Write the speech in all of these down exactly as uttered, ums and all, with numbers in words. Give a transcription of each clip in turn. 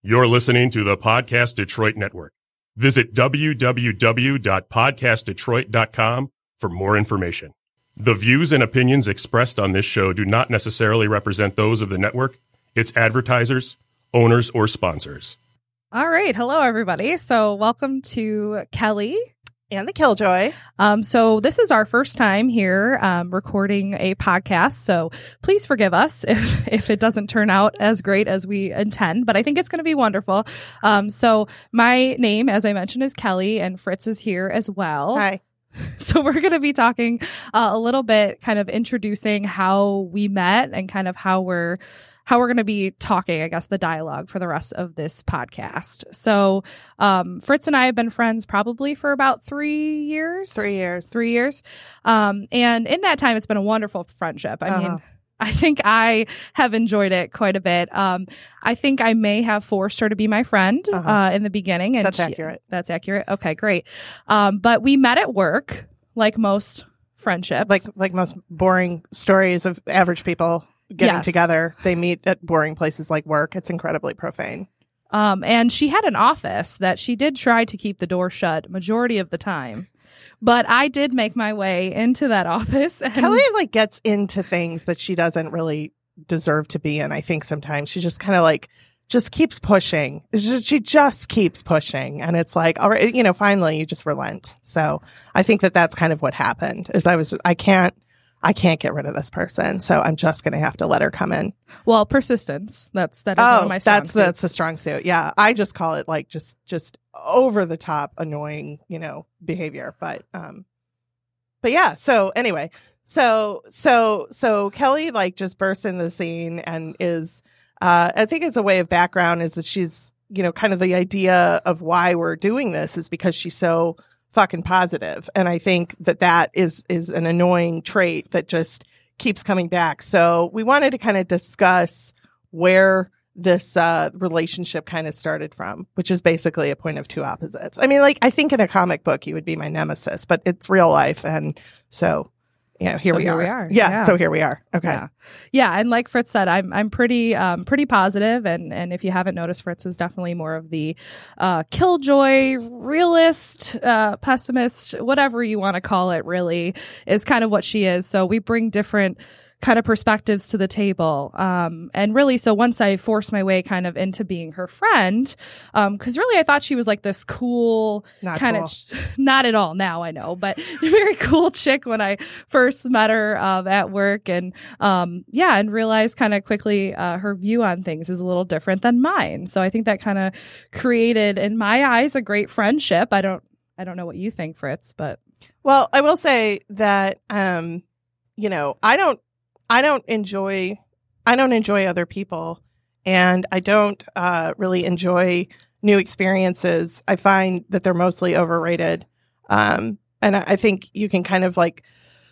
You're listening to the Podcast Detroit Network. Visit w w w dot podcast detroit dot com for more information. The views and opinions expressed on this show do not necessarily represent those of the network, its advertisers, owners, or sponsors. All right. Hello, everybody. So welcome to Kelly and the Killjoy. Um, so this is our first time here um, recording a podcast. So please forgive us if, if it doesn't turn out as great as we intend, but I think it's going to be wonderful. Um, so my name, as I mentioned, is Kelly, and Fritz is here as well. Hi. So we're going to be talking uh, a little bit, kind of introducing how we met and kind of how we're how we're going to be talking, I guess, the dialogue for the rest of this podcast. So um, Fritz and I have been friends probably for about three years. Three years. Three years. Um, and in that time, it's been a wonderful friendship. I Uh-huh. mean, I think I have enjoyed it quite a bit. Um, I think I may have forced her to be my friend Uh-huh. uh, in the beginning. And That's she- accurate. That's accurate. Okay, great. Um, but we met at work, like most friendships. Like like most boring stories of average people getting Yes. together. They meet at boring places like work. It's incredibly profane. Um, and she had an office that she did try to keep the door shut majority of the time. But I did make my way into that office. And Kelly like gets into things that she doesn't really deserve to be in. I think sometimes she just kind of like just keeps pushing. It's just, she just keeps pushing, and it's like, all right, you know, finally you just relent. So I think that that's kind of what happened. Is I was I can't I can't get rid of this person, so I'm just going to have to let her come in. well, persistence. That's that is one Oh, of my strong that's that's suits. a strong suit. Yeah, I just call it like just just over the top annoying, you know, behavior. But um, but yeah. So anyway, so so so Kelly like just bursts in the scene and is, uh, I think as a way of background is that she's, you know, kind of the idea of why we're doing this is because she's so fucking positive, and I think that that is is an annoying trait that just keeps coming back. So we wanted to kind of discuss where this uh, relationship kind of started from, which is basically a point of two opposites. I mean, like, I think in a comic book you would be my nemesis, but it's real life, and so you know, here, So we, here are. we are. Yeah, Yeah. so here we are. Okay. Yeah. Yeah, and like Fritz said, I'm I'm pretty um pretty positive, and and if you haven't noticed, Fritz is definitely more of the uh killjoy, realist, uh pessimist, whatever you want to call it, really is kind of what she is. So we bring different kind of perspectives to the table. Um, and really, so once I forced my way kind of into being her friend, um, cause really I thought she was like this cool Not kind cool. of, ch- not at all now I know, but very cool chick when I first met her, um, at work, and, um, yeah, and realized kind of quickly, uh, her view on things is a little different than mine. So I think that kind of created, in my eyes, a great friendship. I don't, I don't know what you think, Fritz, but Well, I will say that, um, you know, I don't, I don't enjoy, I don't enjoy other people, and I don't uh, really enjoy new experiences. I find that they're mostly overrated. Um, and I, I think you can kind of like,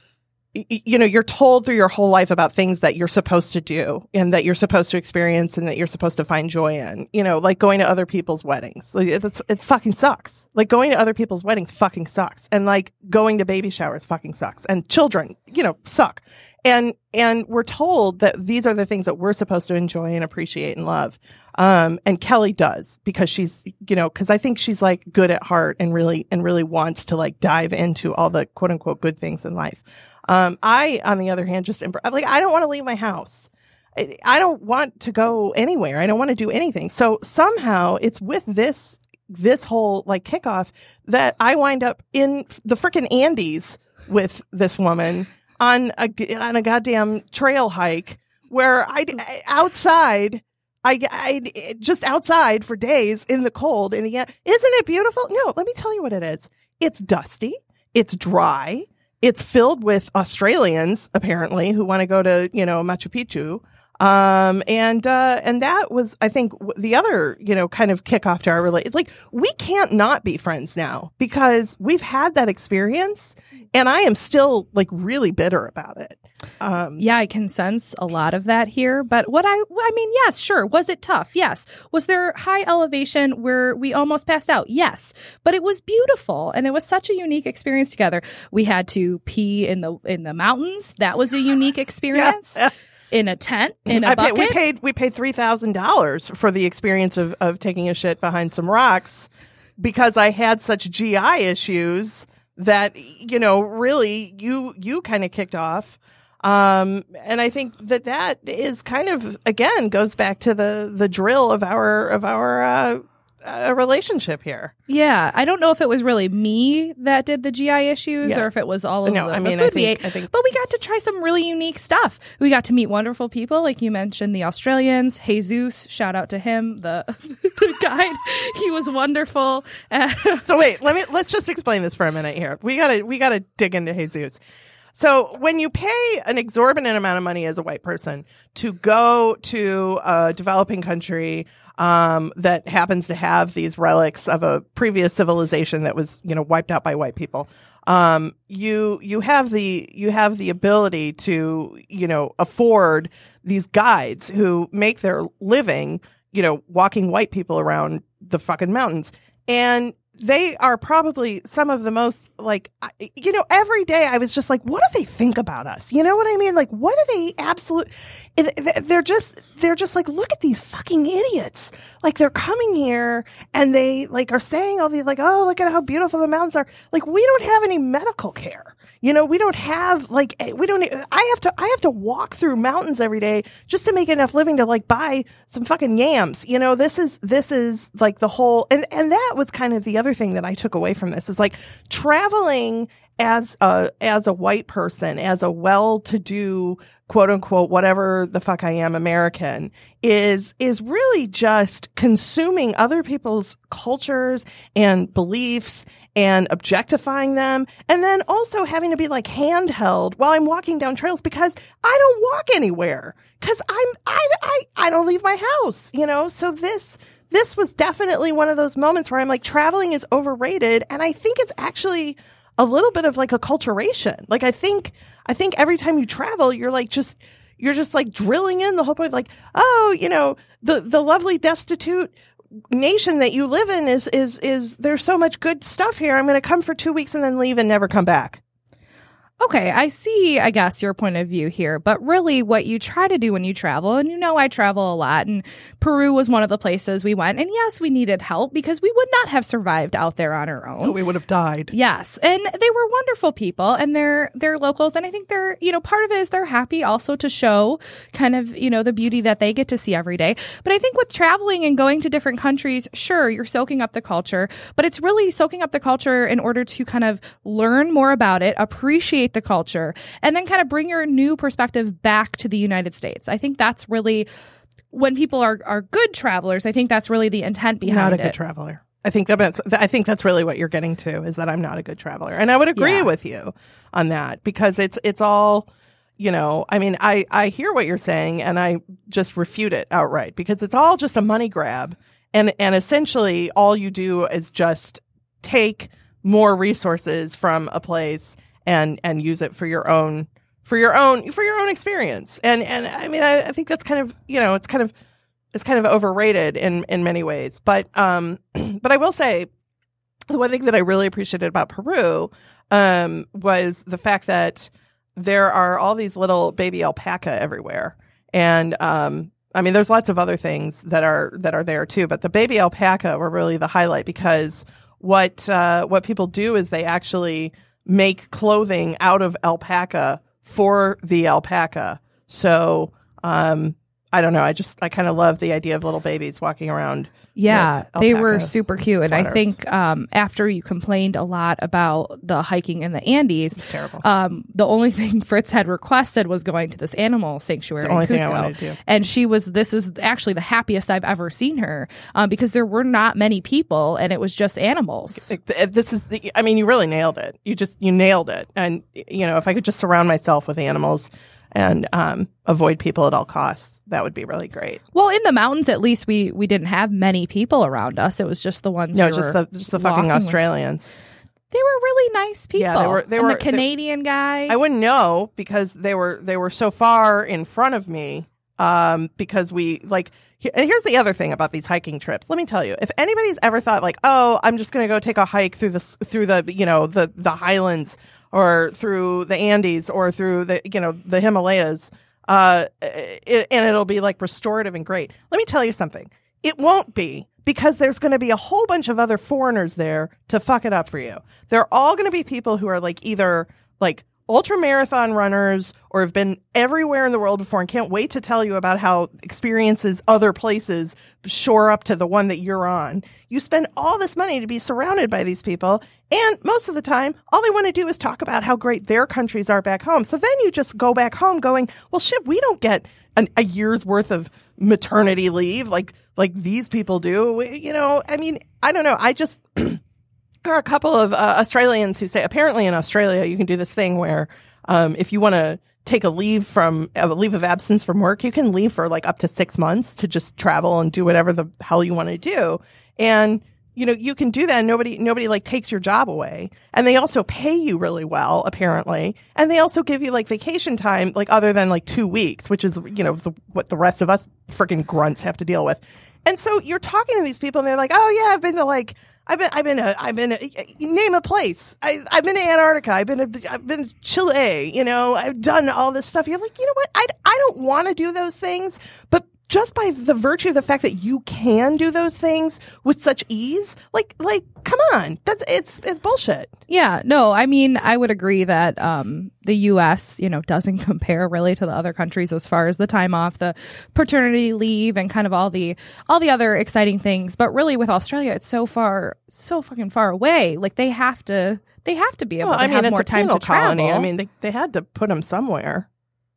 y- you know, you're told through your whole life about things that you're supposed to do and that you're supposed to experience and that you're supposed to find joy in, you know, like going to other people's weddings. Like, it's, it fucking sucks. Like going to other people's weddings fucking sucks. And like going to baby showers fucking sucks. And children, you know, suck. And, and we're told that these are the things that we're supposed to enjoy and appreciate and love. Um, and Kelly does, because she's, you know, cause I think she's like good at heart and really, and really wants to like dive into all the quote unquote good things in life. Um, I, on the other hand, just, imp- like, I don't want to leave my house. I, I don't want to go anywhere. I don't want to do anything. So somehow it's with this, this whole like kickoff that I wind up in the frickin' Andes with this woman on a, on a goddamn trail hike where I, I outside, I, I just outside for days in the cold in the, isn't it beautiful? No, let me tell you what it is. It's dusty. It's dry. It's filled with Australians, apparently, who want to go to, you know, Machu Picchu. Um, and, uh, and that was, I think, w- the other, you know, kind of kickoff to our relationship. Like, we can't not be friends now because we've had that experience, and I am still like really bitter about it. Um, yeah, I can sense a lot of that here. But what I, I mean, yes, sure. Was it tough? Yes. Was there high elevation where we almost passed out? Yes. But it was beautiful, and it was such a unique experience together. We had to pee in the in the mountains. That was a unique experience. yeah. in a tent, in a I bucket. Paid, we paid we paid three thousand dollars for the experience of of taking a shit behind some rocks because I had such G I issues that, you know, really you you kind of kicked off. Um, and I think that that is kind of, again, goes back to the the drill of our of our uh, uh, relationship here. Yeah, I don't know if it was really me that did the G I issues Yeah. or if it was all of No, the, I mean, the I food we think- ate. I think- But we got to try some really unique stuff. We got to meet wonderful people, like you mentioned, the Australians. Jesus, shout out to him, the, the guide. He was wonderful. So wait, let me let's just explain this for a minute here. We gotta we gotta dig into Jesus. So when you pay an exorbitant amount of money as a white person to go to a developing country um, that happens to have these relics of a previous civilization that was, you know, wiped out by white people, um, you you have the you have the ability to, you know, afford these guides who make their living, you know, walking white people around the fucking mountains. And they are probably some of the most, like, I- you know, every day I was just like, what do they think about us? You know what I mean? Like, what do they absolute? They're just, they're just like, look at these fucking idiots. Like, they're coming here and they like are saying all these, like, oh, look at how beautiful the mountains are. Like, we don't have any medical care. You know, we don't have like, we don't, I have to, I have to walk through mountains every day just to make enough living to like buy some fucking yams. You know, this is, this is like the whole, and, and that was kind of the other thing that I took away from this is like traveling as a, as a white person, as a well-to-do, quote unquote, whatever the fuck I am American is, is really just consuming other people's cultures and beliefs and objectifying them. And then also having to be like handheld while I'm walking down trails because I don't walk anywhere because I'm, I, I, I don't leave my house, you know? So this, this was definitely one of those moments where I'm like, traveling is overrated. And I think it's actually a little bit of like acculturation. Like, I think, I think every time you travel, you're like, just, you're just like drilling in the whole point, like, oh, you know, the, the lovely destitute nation that you live in is, is, is there's so much good stuff here. I'm going to come for two weeks and then leave and never come back. Okay, I see, I guess, your point of view here, but really what you try to do when you travel, and you know I travel a lot, and Peru was one of the places we went, and yes, we needed help because we would not have survived out there on our own. Oh, we would have died. Yes, and they were wonderful people, and they're they're locals, and I think they're, you know, part of it is they're happy also to show kind of, you know, the beauty that they get to see every day. But I think with traveling and going to different countries, sure, you're soaking up the culture, but it's really soaking up the culture in order to kind of learn more about it, appreciate the culture, and then kind of bring your new perspective back to the United States. I think that's really, when people are, are good travelers, I think that's really the intent behind it. Not a good traveler. I think that's, I think that's really what you're getting to, is that I'm not a good traveler. And I would agree Yeah. with you on that because it's, it's all, you know, I mean, I, I hear what you're saying and I just refute it outright because it's all just a money grab. And, and essentially all you do is just take more resources from a place and, and use it for your own, for your own, for your own experience. And, and I mean, I, I think that's kind of, you know, it's kind of, it's kind of overrated in, in many ways. But, um, but I will say the one thing that I really appreciated about Peru, um, was the fact that there are all these little baby alpaca everywhere. And, um, I mean, there's lots of other things that are, that are there too, but the baby alpaca were really the highlight because what, uh, what people do is they actually make clothing out of alpaca for the alpaca. So, um, I don't know. I just, I kind of love the idea of little babies walking around. Yeah, with they alpaca were super cute. And I sweaters. think um, after you complained a lot about the hiking in the Andes, It's terrible. um, the only thing Fritz had requested was going to this animal sanctuary It's the only in thing I Cusco. wanted to do. And she was, this is actually the happiest I've ever seen her um, because there were not many people and it was just animals. Like, th- This is the, I mean, you really nailed it. You just, you nailed it. And, you know, if I could just surround myself with animals and um, avoid people at all costs, that would be really great. Well, in the mountains, at least we we didn't have many people around us. It was just the ones. No, we just were the, just the fucking walking with. Australians. They were really nice people. Yeah, they were- they and were- the Canadian guy. I wouldn't know because they were, they were so far in front of me. Um, because we like, he- and here's the other thing about these hiking trips. Let me tell you, if anybody's ever thought like, oh, I'm just going to go take a hike through the, s- through the, you know, the, the highlands or through the Andes or through the, you know, the Himalayas, uh, it, and it'll be like restorative and great. Let me tell you something. It won't be, because there's going to be a whole bunch of other foreigners there to fuck it up for you. They're all going to be people who are like either like ultra marathon runners or have been everywhere in the world before and can't wait to tell you about how experiences other places shore up to the one that you're on. You spend all this money to be surrounded by these people, and most of the time, all they want to do is talk about how great their countries are back home. So then you just go back home going, well, shit, we don't get an, a year's worth of maternity leave like like these people do. We, you know, I mean, I don't know. I just... There are a couple of uh, Australians who say, apparently in Australia, you can do this thing where um, if you want to take a leave from a leave of absence from work, you can leave for like up to six months to just travel and do whatever the hell you want to do. And, you know, you can do that and nobody, nobody like takes your job away. And they also pay you really well, apparently. And they also give you like vacation time, like other than like two weeks, which is, you know, the, what the rest of us freaking grunts have to deal with. And so you're talking to these people and they're like, oh yeah, I've been to like, I've been, I've been, a, I've been, a, name a place. I, I've been to Antarctica. I've been, to, I've been to Chile. You know, I've done all this stuff. You're like, you know what? I, I don't want to do those things, but just by the virtue of the fact that you can do those things with such ease, like, like, come on, that's it's it's bullshit. Yeah, no, I mean, I would agree that um, the U S, you know, doesn't compare really to the other countries as far as the time off, the paternity leave, and kind of all the all the other exciting things. But really, with Australia, it's so far, so fucking far away. Like they have to, they have to be able well, to I mean, have it's more a time penal to travel. colony. I mean, they they had to put them somewhere.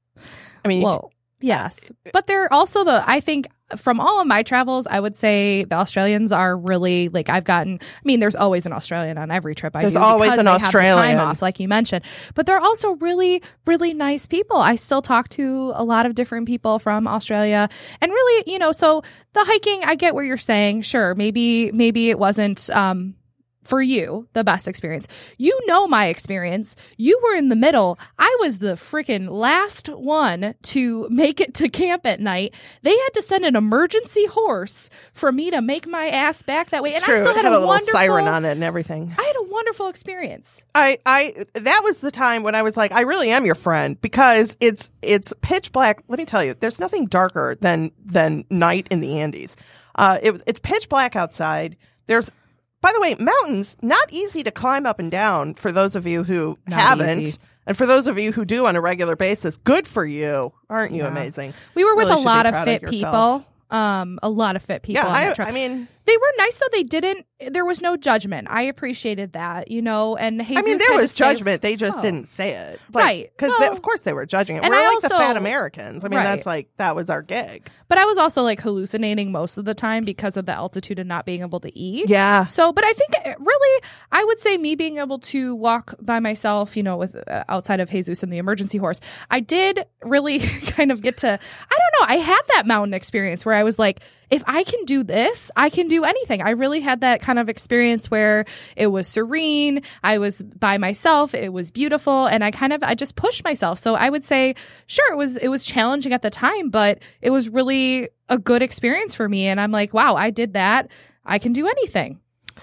I mean, well. Yes. But they're also the, I think from all of my travels, I would say the Australians are really like I've gotten, I mean, there's always an Australian on every trip I there's do. There's always an they Australian. Have the time off, like you mentioned. But they're also really, really nice people. I still talk to a lot of different people from Australia. And really, you know, so the hiking, I get what you're saying. Sure. Maybe, maybe it wasn't, um, for you, the best experience. You know my experience. You were in the middle. I was the freaking last one to make it to camp at night. They had to send an emergency horse for me to make my ass back that way. It's and true. I still it had, had a, a little wonderful siren on it and everything. I had a wonderful experience. I, I, that was the time when I was like, I really am your friend, because it's, it's pitch black. Let me tell you, there's nothing darker than, than night in the Andes. Uh, it, it's pitch black outside. There's, By the way, mountains, not easy to climb up and down for those of you who Not haven't. easy. And for those of you who do on a regular basis, good for you. Aren't you Yeah. amazing? We were with Really a should lot be of proud fit yourself. people. Um, a lot of fit people. Yeah, on that I, trip. I mean, they were nice though. They didn't. There was no judgment. I appreciated that, you know. And Jesus I mean, there kinda was said- judgment. They just Oh. didn't say it, Right. Because No. of course they were judging it. And We're I like the also- fat Americans. I mean, Right. that's like that was our gig. But I was also like hallucinating most of the time because of the altitude and not being able to eat. Yeah. So, but I think it really, I would say me being able to walk by myself, you know, with uh, outside of Jesus and the emergency horse, I did really kind of get to, I don't know, I had that mountain experience where I was like, if I can do this, I can do anything. I really had that kind of experience where it was serene. I was by myself. It was beautiful. And I kind of, I just pushed myself. So I would say, sure, it was, it was challenging at the time, but it was really a good experience for me. And I'm like, wow, I did that. I can do anything.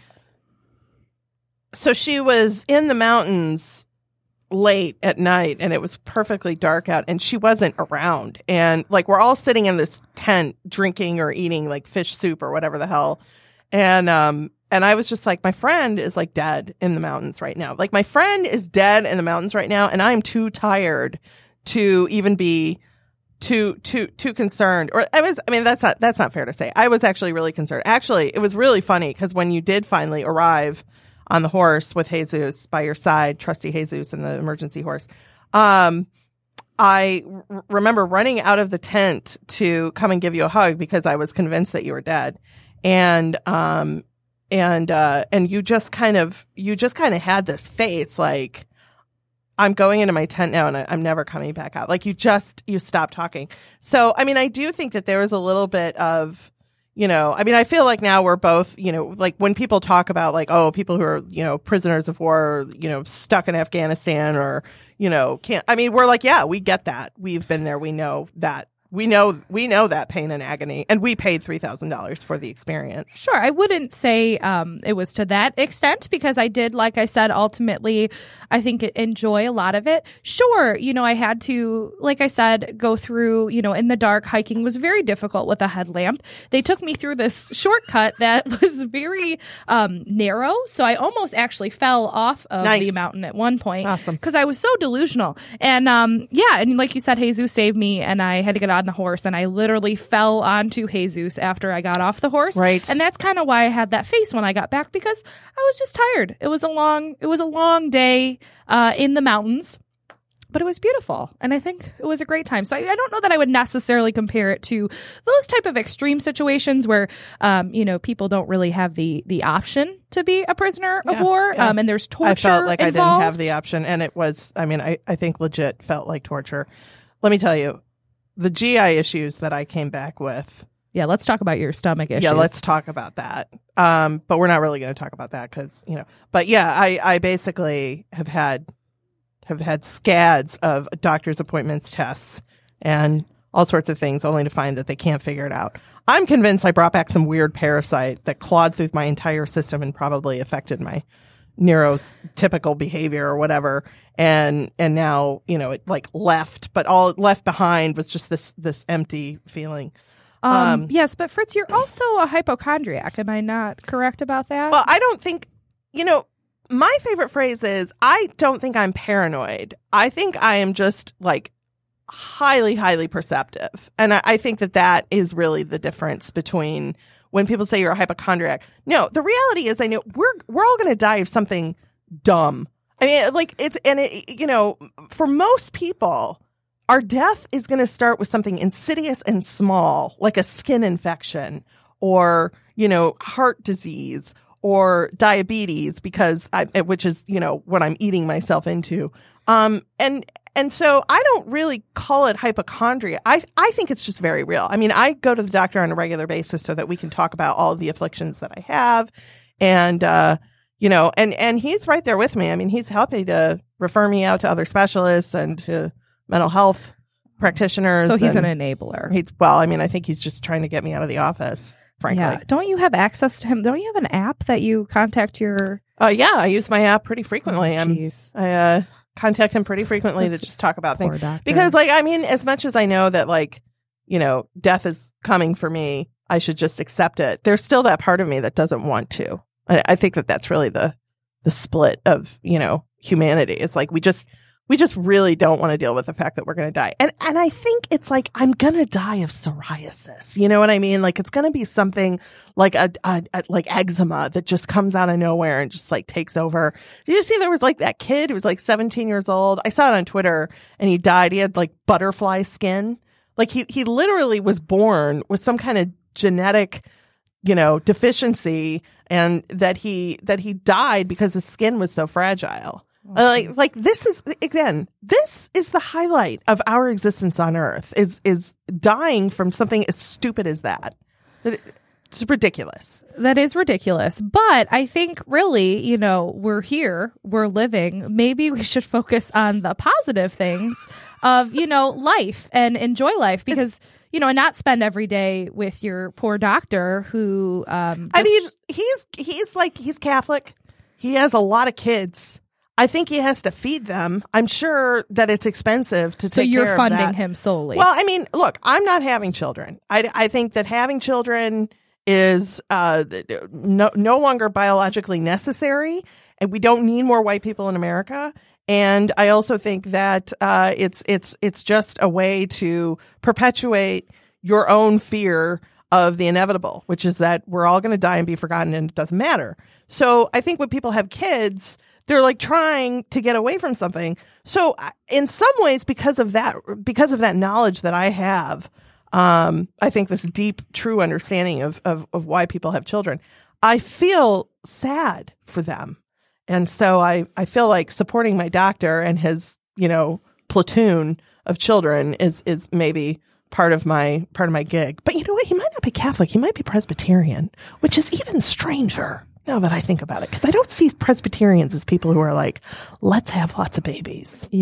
So she was in the mountains late at night and it was perfectly dark out and she wasn't around. And like, we're all sitting in this tent drinking or eating like fish soup or whatever the hell. And, um, and I was just like, my friend is like dead in the mountains right now. Like my friend is dead in the mountains right now. And I'm too tired to even be too, too, too concerned. Or I was, I mean, that's not, that's not fair to say. I was actually really concerned. Actually, it was really funny because when you did finally arrive on the horse with Jesus by your side, trusty Jesus and the emergency horse. Um, I r- remember running out of the tent to come and give you a hug because I was convinced that you were dead. And, um, and, uh, and you just kind of, you just kind of had this face like, I'm going into my tent now and I, I'm never coming back out. Like you just, you stopped talking. So, I mean, I do think that there was a little bit of, you know, I mean, I feel like now we're both, you know, like when people talk about like, oh, people who are, you know, prisoners of war, or, you know, stuck in Afghanistan or, you know, can't, I mean, we're like, yeah, we get that. We've been there. We know that we know we know that pain and agony, and we paid three thousand dollars for the experience. Sure, I wouldn't say um, it was to that extent, because I did, like I said, ultimately, I think enjoy a lot of it. Sure, you know, I had to, like I said, go through, you know, in the dark. Hiking was very difficult with a headlamp. They took me through this shortcut that was very um, narrow, so I almost actually fell off of Nice. the mountain at one point Awesome. because I was so delusional. And um, yeah, and like you said, Jesus saved me, and I had to get on the horse, and I literally fell onto Jesus after I got off the horse. Right. And that's kind of why I had that face when I got back, because I was just tired. It was a long, it was a long day uh, in the mountains, but it was beautiful. And I think it was a great time. So I, I don't know that I would necessarily compare it to those type of extreme situations where, um, you know, people don't really have the, the option to be a prisoner of Yeah, war. yeah. Um, and there's torture I felt like involved. I didn't have the option, and it was, I mean, I, I think legit felt like torture. Let me tell you, the G I issues that I came back with. Yeah, let's talk about your stomach issues. Yeah, let's talk about that. Um, but we're not really going to talk about that because, you know, but yeah, I, I basically have had, have had scads of doctor's appointments, tests, and all sorts of things, only to find that they can't figure it out. I'm convinced I brought back some weird parasite that clawed through my entire system and probably affected my neurotypical behavior or whatever. And, and now, you know, it like left, but all left behind was just this, this empty feeling. Um, Um, yes, but Fritz, you're also a hypochondriac. Am I not correct about that? Well, I don't think, you know, my favorite phrase is, I don't think I'm paranoid. I think I am just like highly, highly perceptive. And I, I think that that is really the difference between when people say you're a hypochondriac. No, the reality is, I know we're, we're all going to die of something dumb. I mean, like it's, and it, you know, for most people, our death is going to start with something insidious and small, like a skin infection or, you know, heart disease or diabetes, because I, which is, you know, what I'm eating myself into. Um, and, and so I don't really call it hypochondria. I, I think it's just very real. I mean, I go to the doctor on a regular basis so that we can talk about all of the afflictions that I have. And, uh, you know, and, and he's right there with me. I mean, he's happy to refer me out to other specialists and to mental health practitioners. so he's and an enabler. He's, well, I mean, I think he's just trying to get me out of the office, frankly. Yeah. Don't you have access to him? Don't you have an app that you contact your... Uh, yeah, I use my app pretty frequently. I'm, Jeez. I uh, contact him pretty frequently to just talk about Poor things. doctor. Because, like, I mean, as much as I know that, like, you know, death is coming for me, I should just accept it. There's still that part of me that doesn't want to. I, I think that that's really the the split of, you know, humanity. It's like we just we just really don't want to deal with the fact that we're going to die. And and I think it's like, I'm going to die of psoriasis. You know what I mean? Like, it's going to be something like a, a, a like eczema that just comes out of nowhere and just like takes over. Did you see there was like that kid who was like seventeen years old? I saw it on Twitter, and he died. He had like butterfly skin. Like he he literally was born with some kind of genetic, you know, deficiency, and that he that he died because his skin was so fragile. Oh, Uh, like like this is, again, this is the highlight of our existence on Earth, is is dying from something as stupid as that. That it- It's ridiculous. That is ridiculous. But I think really, you know, we're here, we're living. Maybe we should focus on the positive things of, you know, life and enjoy life, because, it's, you know, and not spend every day with your poor doctor who, um, I mean, he's he's like, he's Catholic. He has a lot of kids. I think he has to feed them. I'm sure that it's expensive to take so you're care funding of that. him solely. Well, I mean, look, I'm not having children. I, I think that having children is uh, no, no longer biologically necessary, and we don't need more white people in America. And I also think that uh, it's it's it's just a way to perpetuate your own fear of the inevitable, which is that we're all going to die and be forgotten, and it doesn't matter. So I think when people have kids, they're like trying to get away from something. So in some ways, because of that, because of that knowledge that I have, um, I think this deep, true understanding of, of, of why people have children, I feel sad for them. And so I, I feel like supporting my doctor and his, you know, platoon of children is, is maybe part of my, part of my gig. But you know what? He might not be Catholic. He might be Presbyterian, which is even stranger now that I think about it. Because I don't see Presbyterians as people who are like, let's have lots of babies. yeah.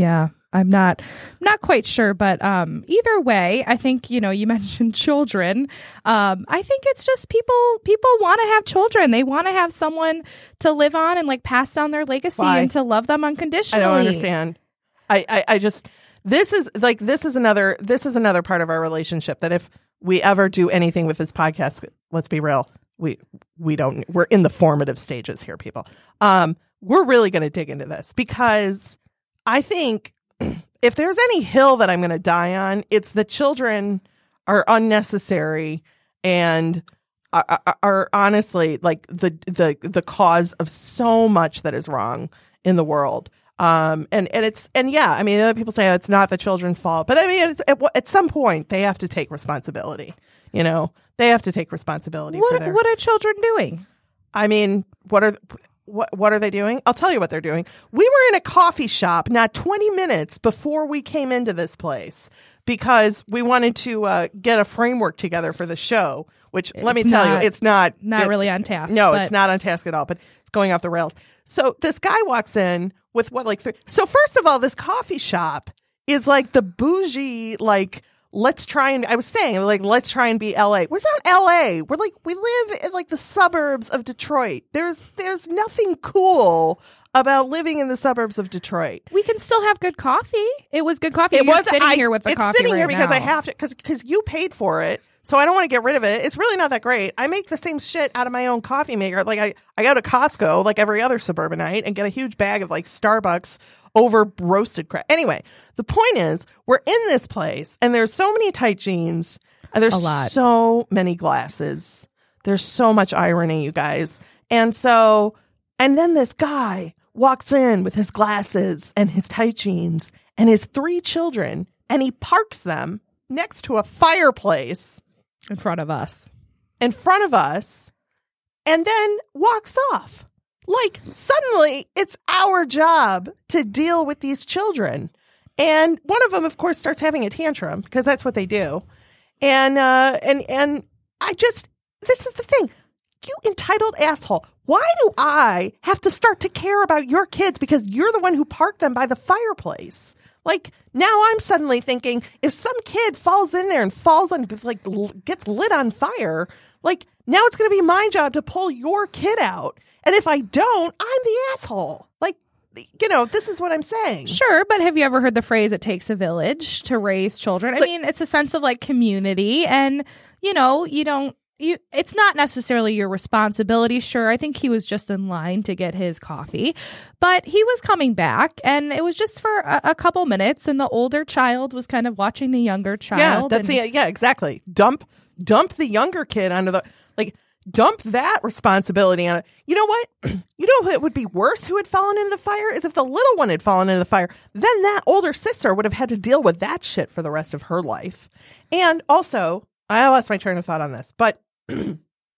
I'm not not quite sure, but um, either way, I think, you know, you mentioned children. Um, I think it's just people people want to have children. They want to have someone to live on and like pass down their legacy Why? and to love them unconditionally. I don't understand. I, I, I just this is like this is another this is another part of our relationship that if we ever do anything with this podcast, let's be real, we we don't we're in the formative stages here, people. Um, we're really going to dig into this because I think if there's any hill that I'm going to die on, it's the children are unnecessary and are, are, are honestly like the the the cause of so much that is wrong in the world. Um, and, and it's, and yeah, I mean, other people say it's not the children's fault, but I mean, it's, at, at some point they have to take responsibility, you know, they have to take responsibility what, for their, what are children doing? I mean, what are, what, what are they doing? I'll tell you what they're doing. We were in a coffee shop not twenty minutes before we came into this place because we wanted to, uh, get a framework together for the show, which It's let me tell not- you, it's not, Not it's- really on task. No, but it's not on task at all, but it's going off the rails. So this guy walks in with what, like three. So first of all, this coffee shop is like the bougie, like, let's try and, I was saying, like, let's try and be L A. We're not L A. We're like, we live in like the suburbs of Detroit. There's, there's nothing cool about living in the suburbs of Detroit. We can still have good coffee. It was good coffee. It You're was sitting I, here with the it's coffee sitting here right because I now. have to, because because you paid for it. So I don't want to get rid of it. It's really not that great. I make the same shit out of my own coffee maker. Like I, I go to Costco like every other suburbanite and get a huge bag of like Starbucks over roasted crap. Anyway, the point is we're in this place and there's so many tight jeans and there's A lot. so many glasses. There's so much irony, you guys. And so, and then this guy walks in with his glasses and his tight jeans and his three children and he parks them next to a fireplace in front of us. in front of us and then walks off. Like suddenly it's our job to deal with these children. And one of them, of course, starts having a tantrum because that's what they do. And, uh, and, and I just, this is the thing. You entitled asshole. Why do I have to start to care about your kids because you're the one who parked them by the fireplace? Like now I'm suddenly thinking if some kid falls in there and falls on, like l- gets lit on fire, like now it's going to be my job to pull your kid out. And if I don't, I'm the asshole. Like, you know, this is what I'm saying. Sure, but have you ever heard the phrase, it takes a village to raise children? I Like- mean, it's a sense of like community and, you know, you don't, you, it's not necessarily your responsibility. Sure, I think he was just in line to get his coffee, but he was coming back and it was just for a, a couple minutes and the older child was kind of watching the younger child. Yeah, that's and, the, yeah, exactly. Dump, dump the younger kid onto the, like, dump that responsibility on it. You know what? You know what would be worse who had fallen into the fire is if the little one had fallen into the fire. Then that older sister would have had to deal with that shit for the rest of her life. And also, I lost my train of thought on this, but yeah,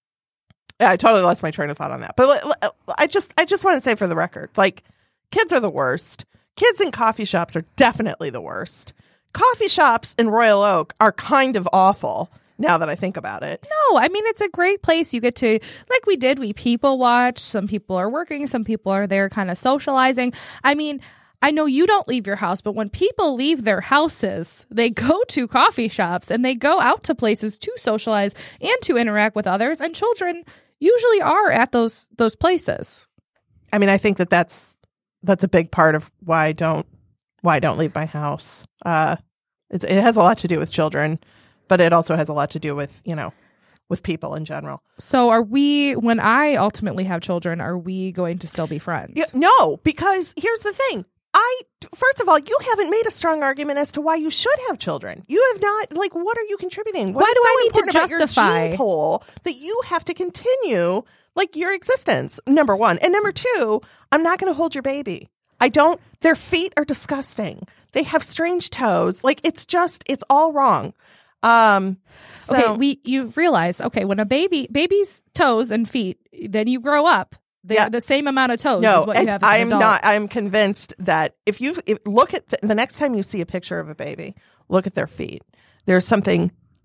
I totally lost my train of thought on that. But I just, I just want to say for the record, like, kids are the worst. Kids in coffee shops are definitely the worst. Coffee shops in Royal Oak are kind of awful. Now that I think about it. No, I mean, it's a great place. You get to, like we did, we people watch. Some people are working. Some people are there kind of socializing. I mean, I know you don't leave your house, but when people leave their houses, they go to coffee shops and they go out to places to socialize and to interact with others. And children usually are at those those places. I mean, I think that that's that's a big part of why I don't why I don't leave my house. Uh, it's, it has a lot to do with children. But it also has a lot to do with, you know, with people in general. So are we, when I ultimately have children, are we going to still be friends? Yeah, no, because here's the thing. I, first of all, you haven't made a strong argument as to why you should have children. You have not, like, what are you contributing? What Why is do so I need to important about your justify- gene pool that you have to continue, like, your existence, number one. And number two, I'm not going to hold your baby. I don't, their feet are disgusting. They have strange toes. Like, it's just, it's all wrong. Um, so, Okay, we you realize, okay, when a baby, baby's toes and feet, then you grow up, they're Yeah. the same amount of toes no, is what you and have as an I'm adult. not, I'm convinced that if you if, look at the, the next time you see a picture of a baby, look at their feet. There's something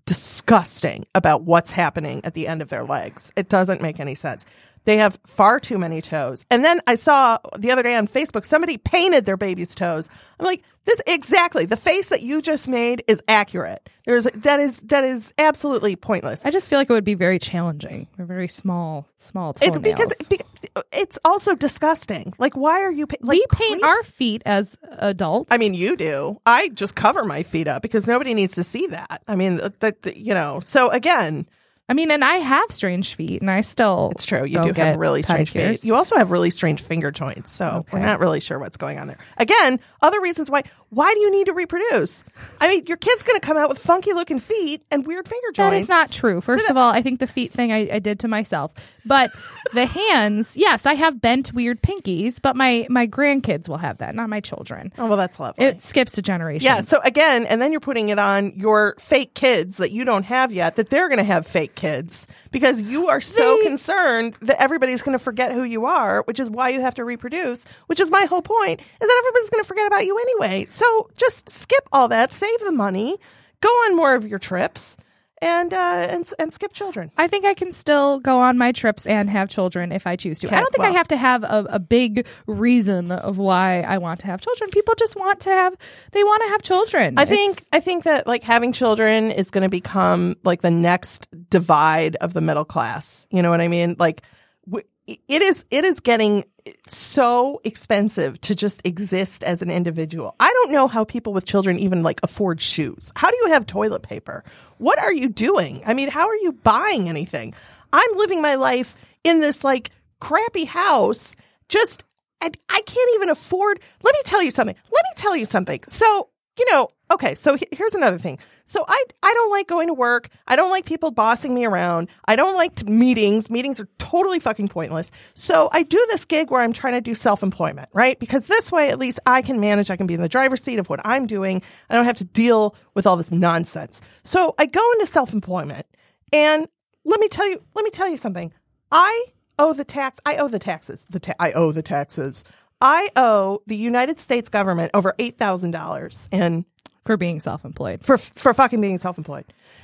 disgusting about what's happening at the end of their legs. It doesn't make any sense. They have far too many toes. And then I saw the other day on Facebook, somebody painted their baby's toes. I'm like, this exactly the face that you just made is accurate. There's that is that is absolutely pointless. I just feel like it would be very challenging. They're very small, small toenails. It's because, because it's also disgusting. Like, why are you? Pa- like, we paint cre- our feet as adults. I mean, you do. I just cover my feet up because nobody needs to see that. I mean, that you know. So again. I mean, and I have strange feet, and I still. It's true. You do have really strange feet. You also have really strange finger joints, so okay. We're not really sure what's going on there. Again, other reasons why. Why do you need to reproduce? I mean, your kid's going to come out with funky looking feet and weird finger joints. That is not true. First so of all, I think the feet thing I, I did to myself, but the hands, yes, I have bent weird pinkies, but my my grandkids will have that, not my children. Oh well, that's lovely. It skips a generation. Yeah. So again, and then you're putting it on your fake kids that you don't have yet, that they're going to have fake kids because you are so they, concerned that everybody's going to forget who you are, which is why you have to reproduce. Which is my whole point: is that everybody's going to forget about you anyway. So just skip all that, save the money, go on more of your trips, and uh, and and skip children. I think I can still go on my trips and have children if I choose to. Okay, I don't think well, I have to have a, a big reason of why I want to have children. People just want to have, they want to have children. I think it's, I think that like having children is going to become like the next divide of the middle class. You know what I mean? Like w- it is it is getting so expensive to just exist as an individual. I don't know how people with children even like afford shoes. How do you have toilet paper? What are you doing? I mean, how are you buying anything? I'm living my life in this like crappy house. Just, I, I can't even afford. Let me tell you something. Let me tell you something. So, you know, okay, so here's another thing. So I I don't like going to work. I don't like people bossing me around. I don't like t- meetings. Meetings are totally fucking pointless. So I do this gig where I'm trying to do self-employment, right? Because this way, at least I can manage. I can be in the driver's seat of what I'm doing. I don't have to deal with all this nonsense. So I go into self-employment, and let me tell you, let me tell you something. I owe the tax. I owe the taxes. The ta- I owe the taxes. I owe the United States government over eight thousand dollars and. For being self-employed. For for fucking being self-employed.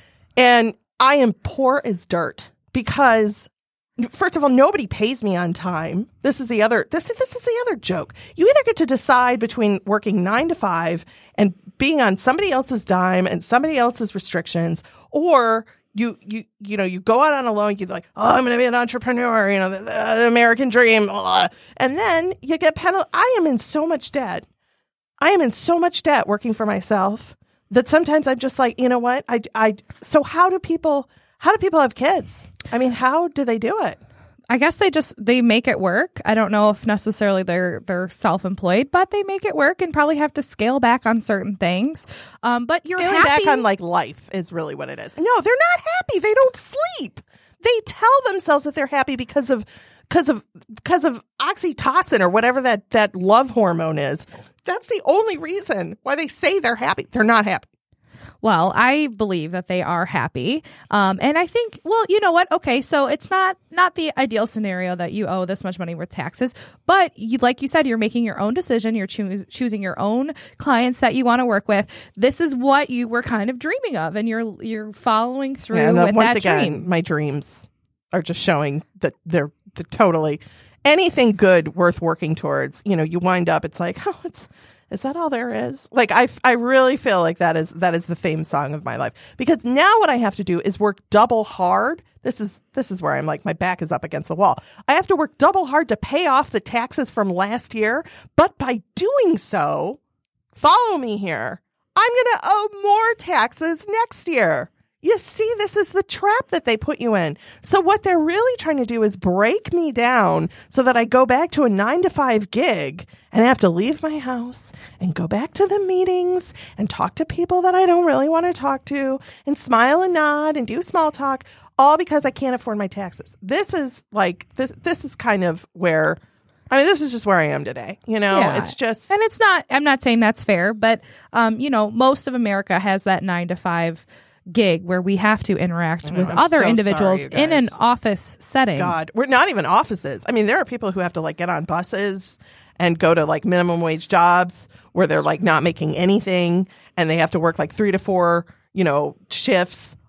And I am poor as dirt because, first of all, nobody pays me on time. This is the other, this, this is the other joke. You either get to decide between working nine to five and being on somebody else's dime and somebody else's restrictions, or you, you, you know, you go out on a loan, you're like, oh, I'm going to be an entrepreneur, you know, the, the American dream. Blah. And then you get penalized. I am in so much debt. I am in so much debt working for myself that sometimes I'm just like, you know what? I, I, so how do people, how do people have kids? I mean, how do they do it? I guess they just, they make it work. I don't know if necessarily they're, they're self-employed, but they make it work and probably have to scale back on certain things. Um, but you're Scaling happy. back on like life is really what it is. No, they're not happy. They don't sleep. They tell themselves that they're happy because of, because of, because of oxytocin or whatever that, that love hormone is. That's the only reason why they say they're happy. They're not happy. Well, I believe that they are happy. Um, and I think, well, you know what? Okay, so it's not not the ideal scenario that you owe this much money with taxes, but you, like you said, you're making your own decision. You're choos- choosing your own clients that you want to work with. This is what you were kind of dreaming of, and you're you're following through yeah, with once that again, dream. My dreams are just showing that they're, they're totally anything good worth working towards. You know, you wind up, it's like, oh, it's. Is that all there is? Like, I, I really feel like that is that is the theme song of my life. Because now what I have to do is work double hard. This is this is where I'm like, my back is up against the wall. I have to work double hard to pay off the taxes from last year. But by doing so, follow me here, I'm going to owe more taxes next year. You see, this is the trap that they put you in. So what they're really trying to do is break me down so that I go back to a nine to five gig and I have to leave my house and go back to the meetings and talk to people that I don't really want to talk to and smile and nod and do small talk, all because I can't afford my taxes. This is like, this, this is kind of where, I mean, this is just where I am today. You know, yeah. It's just. And it's not, I'm not saying that's fair, but, um, you know, most of America has that nine to five gig where we have to interact know, with I'm other so individuals sorry, in an office setting. God, we're not even offices. I mean, there are people who have to like get on buses and go to like minimum wage jobs where they're like not making anything and they have to work like three to four, you know, shifts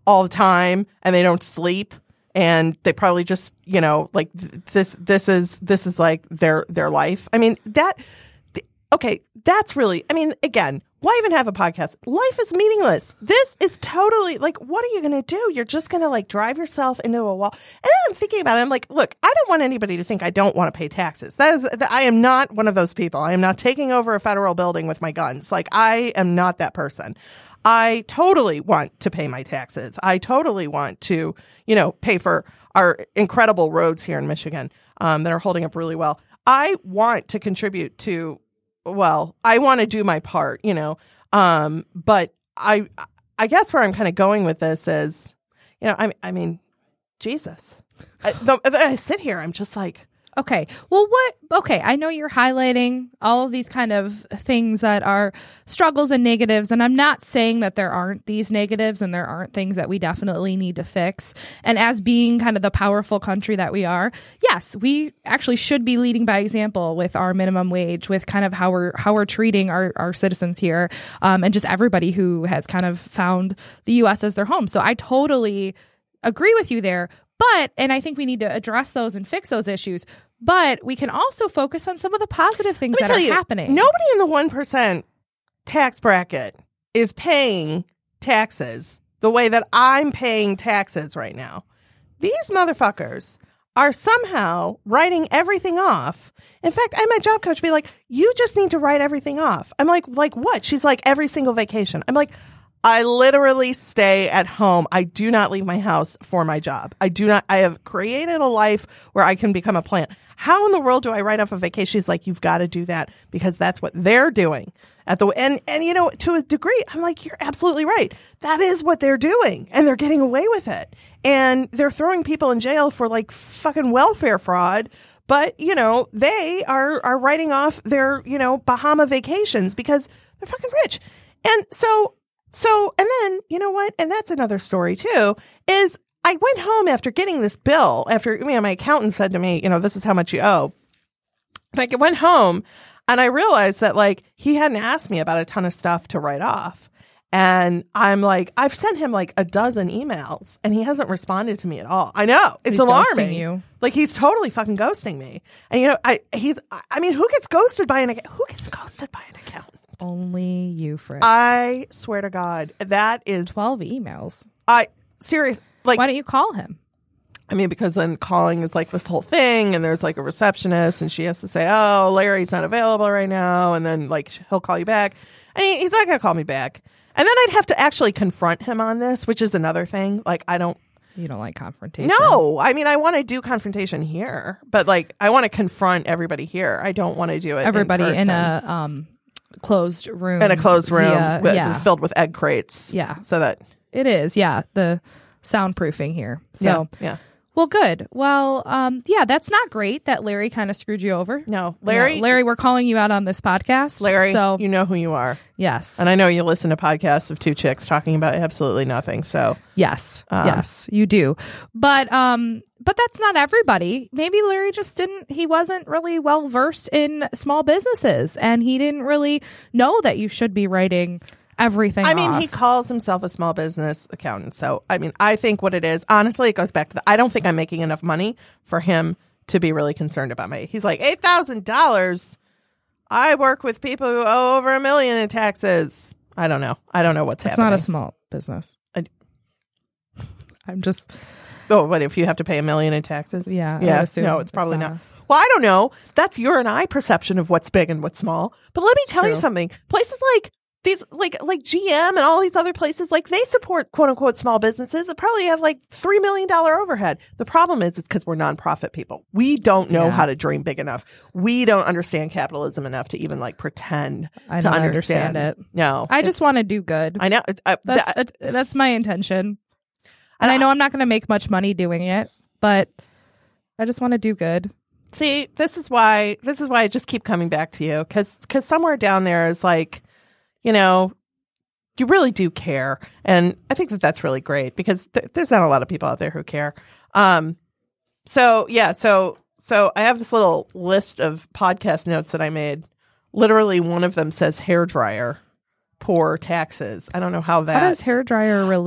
all the time and they don't sleep. And they probably just, you know, like th- this, this is, this is like their, their life. I mean, that, th- okay, that's really, I mean, again, why even have a podcast? Life is meaningless. This is totally like, what are you going to do? You're just going to like drive yourself into a wall. And then I'm thinking about it. I'm like, look, I don't want anybody to think I don't want to pay taxes. That is, that I am not one of those people. I am not taking over a federal building with my guns. Like, I am not that person. I totally want to pay my taxes. I totally want to, you know, pay for our incredible roads here in Michigan um, that are holding up really well. I want to contribute to, well, I want to do my part, you know, um, but I, I guess where I'm kind of going with this is, you know, I, I mean, Jesus, I, the, I sit here, I'm just like, Okay. Well, what? Okay. I know you're highlighting all of these kind of things that are struggles and negatives. And I'm not saying that there aren't these negatives and there aren't things that we definitely need to fix. And as being kind of the powerful country that we are, yes, we actually should be leading by example with our minimum wage, with kind of how we're, how we're treating our, our citizens here, um, and just everybody who has kind of found the U S as their home. So I totally agree with you there. But, and I think we need to address those and fix those issues. But we can also focus on some of the positive things that are you, happening. Nobody in the one percent tax bracket is paying taxes the way that I'm paying taxes right now. These motherfuckers are somehow writing everything off. In fact, I had my job coach be like, you just need to write everything off. I'm like, like what? She's like, every single vacation. I'm like, I literally stay at home. I do not leave my house for my job. I do not. I have created a life where I can become a plant. How in the world do I write off a vacation? She's like, you've got to do that because that's what they're doing at the and and you know, to a degree, I'm like, you're absolutely right. That is what they're doing, and they're getting away with it. And they're throwing people in jail for like fucking welfare fraud. But you know, they are are writing off their you know Bahama vacations because they're fucking rich. And so. So, and then, you know what? And that's another story too, is I went home after getting this bill after, you know, my accountant said to me, you know, this is how much you owe. Like I went home and I realized that like he hadn't asked me about a ton of stuff to write off. And I'm like, I've sent him like a dozen emails and he hasn't responded to me at all. I know it's he's alarming. Ghosting you. Like he's totally fucking ghosting me. And you know, I, he's, I mean, who gets ghosted by an, who gets ghosted by an accountant? Only you, Fritz. I swear to God, that is twelve emails. I serious. Like, why don't you call him? I mean, because then calling is like this whole thing, and there's like a receptionist, and she has to say, "Oh, Larry's not available right now," and then like he'll call you back, and he, he's not going to call me back, and then I'd have to actually confront him on this, which is another thing. Like, I don't. You don't like confrontation? No, I mean, I want to do confrontation here, but like, I want to confront everybody here. I don't want to do it. Everybody in, in a um. closed room in a closed room via, with, yeah. filled with egg crates. Yeah. So that it is. Yeah. The soundproofing here. So, yeah. yeah. Well, good. Well, um, yeah, that's not great that Larry kind of screwed you over. No, Larry, no, Larry, we're calling you out on this podcast. Larry, so you know who you are. Yes. And I know you listen to podcasts of two chicks talking about absolutely nothing. So yes, um, yes, you do. But, um, but that's not everybody. Maybe Larry just didn't, he wasn't really well versed in small businesses and he didn't really know that you should be writing everything I mean, off. he calls himself a small business accountant. So, I mean, I think what it is, honestly, it goes back to the, I don't think I'm making enough money for him to be really concerned about me. He's like, eight thousand dollars. I work with people who owe over a million in taxes. I don't know. I don't know what's it's happening. It's not a small business. I, I'm just. Oh, what if you have to pay a million in taxes? Yeah. Yeah. No, it's probably it's not. Well, I don't know. That's your and I perception of what's big and what's small. But let me tell true. you something. Places like these, like like G M and all these other places, like they support quote unquote small businesses that probably have like three million dollar overhead. The problem is, it's because we're nonprofit people. We don't know yeah. how to dream big enough. We don't understand capitalism enough to even like pretend I to don't understand. understand it. No, I just want to do good. I know. I, that's that, it, that's my intention, and I know I'm not going to make much money doing it, but I just want to do good. See, this is why this is why I just keep coming back to you, because because somewhere down there is like, you know, you really do care. And I think that that's really great because th- there's not a lot of people out there who care. Um, so, yeah, so so I have this little list of podcast notes that I made. Literally, one of them says hairdryer, poor taxes. I don't know how that. How does hairdryer relate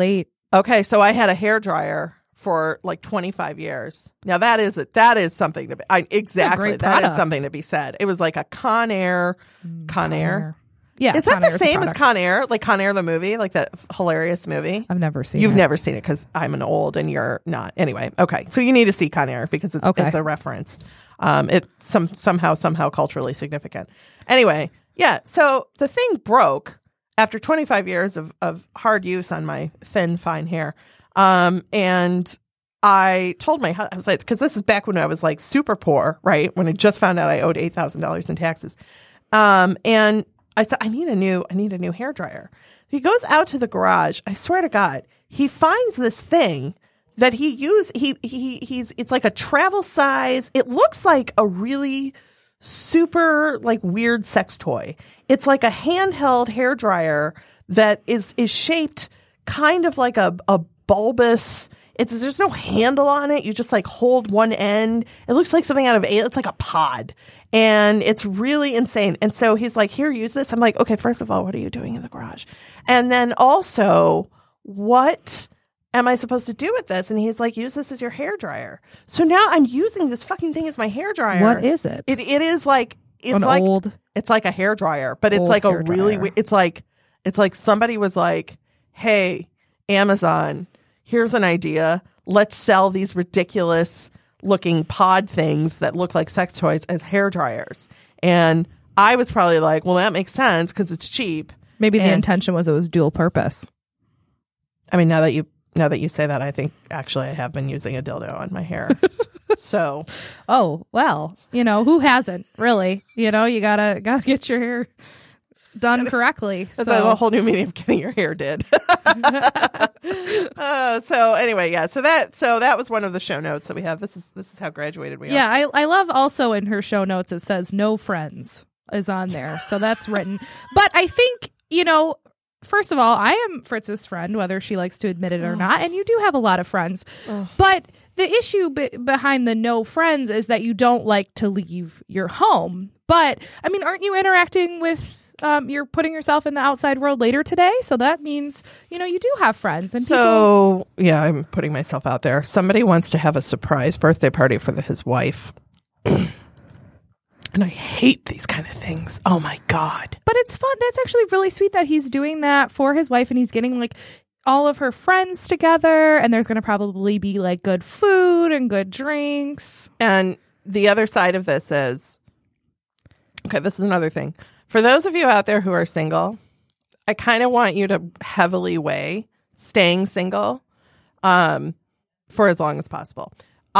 Okay, so I had a hairdryer for like twenty-five years. Now that is it. That is something to be I, exactly. That product. is something to be said. It was like a Conair. Mm, Conair. Yeah, is that Conair's the same a as Conair? Like Conair the movie, like that hilarious movie. I've never seen. You've it. never seen it because I'm an old and you're not. Anyway, okay, so you need to see Conair because it's Okay. it's a reference. Um, it's some somehow somehow culturally significant. Anyway, yeah. So the thing broke after twenty-five years of of hard use on my thin fine hair, um, and I told my husband, I was like, because this is back when I was like super poor, right? When I just found out I owed eight thousand dollars in taxes, um, and I said, I need a new, I need a new hairdryer. He goes out to the garage. I swear to God, he finds this thing that he used. He, he, he's, it's like a travel size. It looks like a really super like weird sex toy. It's like a handheld hairdryer that is, is shaped kind of like a, a bulbous, it's, there's no handle on it. You just like hold one end. It looks like something out of a, it's like a pod. And it's really insane. And so he's like, here, use this. I'm like, okay, first of all, what are you doing in the garage? And then also, what am I supposed to do with this? And he's like, use this as your hairdryer. So now I'm using this fucking thing as my hairdryer. What is it? It it is like it's An like old, it's like a hairdryer, but it's old like a hairdryer. really we- it's like it's like somebody was like, hey, Amazon, here's an idea. Let's sell these ridiculous looking pod things that look like sex toys as hair dryers. And I was probably like, well, that makes sense because it's cheap. maybe the and- intention was it was dual purpose. I mean, now that you now that you say that, I think actually I have been using a dildo on my hair. So, Oh, well, you know, who hasn't really? You know, you gotta gotta get your hair done correctly. that's So a whole new meaning of getting your hair did. uh, so anyway, yeah. So that so that was one of the show notes that we have. This is this is how graduated we are. yeah, I I love also in her show notes it says no friends is on there. So that's written. But I think, you know, first of all, I am Fritz's friend, whether she likes to admit it or not. And you do have a lot of friends. But the issue be- behind the no friends is that you don't like to leave your home. But, I mean, aren't you interacting with, um, you're putting yourself in the outside world later today? So that means, you know, you do have friends. And people. So yeah, I'm putting myself out there. Somebody wants to have a surprise birthday party for the, his wife. And I hate these kind of things. Oh my God. But it's fun. That's actually really sweet that he's doing that for his wife and he's getting like all of her friends together and there's going to probably be like good food and good drinks. And the other side of this is, okay, this is another thing. For those of you out there who are single, I kind of want you to heavily weigh staying single um, for as long as possible.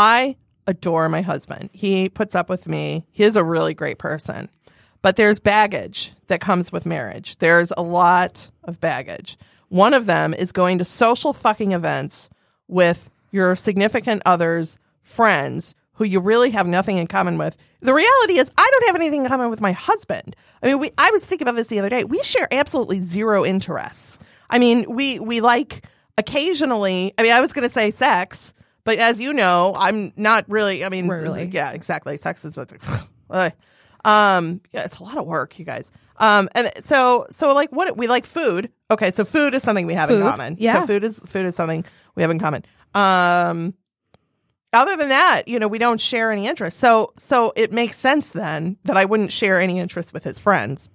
I adore my husband. He puts up with me. He is a really great person. But there's baggage that comes with marriage. There's a lot of baggage. One of them is going to social fucking events with your significant other's friends who you really have nothing in common with. The reality is I don't have anything in common with my husband. I mean, we, I was thinking about this the other day. We share absolutely zero interests. I mean, we, we like occasionally, I mean, I was going to say sex, but as you know, I'm not really, I mean, Rarely. yeah, exactly. Sex is, a, um, yeah, it's a lot of work, you guys. Um, and so, so like what, we like food. Okay. So food is something we have Food, in common. yeah. So food is, food is something we have in common. Um, other than that, you know, we don't share any interests. So, so it makes sense then that I wouldn't share any interest with his friends.